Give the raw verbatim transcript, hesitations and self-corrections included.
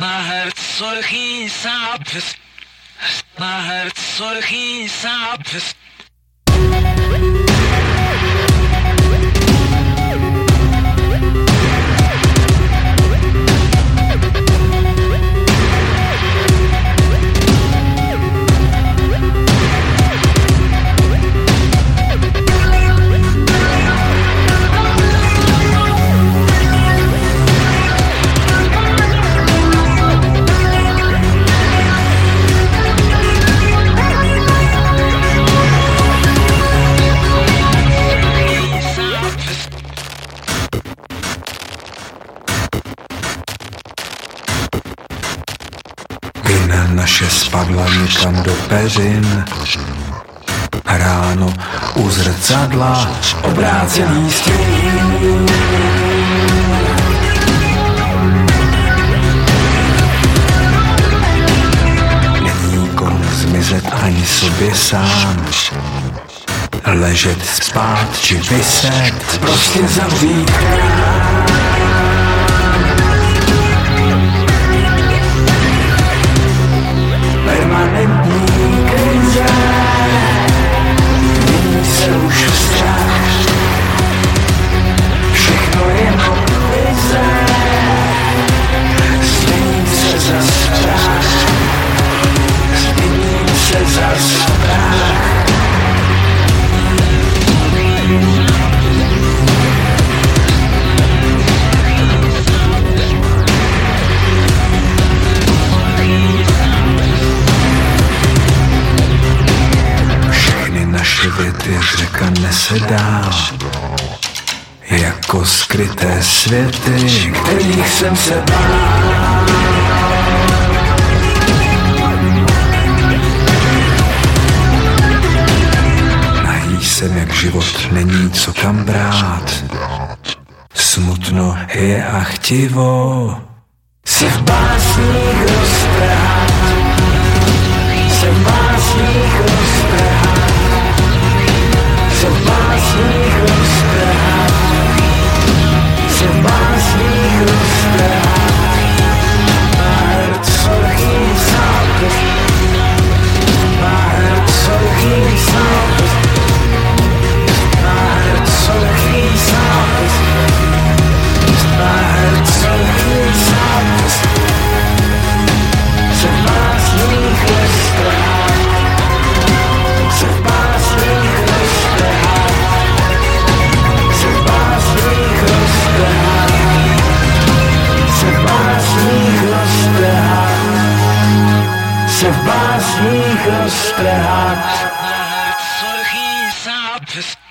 My heart sorry sabes. My heart sorry sabes. Vina naše spadla někam do peřin. Ráno u zrcadla obrácený stěn. Není komu zmizet ani sobě sám. Ležet, spát či vyset, prostě zavřít krám. Permanentní krize, mění se už strach, všechno jenom vize, změním se za strach, změním se za strach. Naše věty řeka nese dál, jako skryté světy, kterých jsem se bál. Nahý jsem jak život, není co kam brát. Smutno je a chtivo se v básních roztrhat, se v básních roztrhat. Se v básních roztrhat, se v básních roztrhat. My heart sorry sabes, my heart sorry sabes, my heart sorry sabes, my heart sorry sabes. Se v básních roztrhat, se v básních roztrhat. Se v básních roztrhat, se v básních roztrhat, se v básních roztrhat. My heart sorry sabes.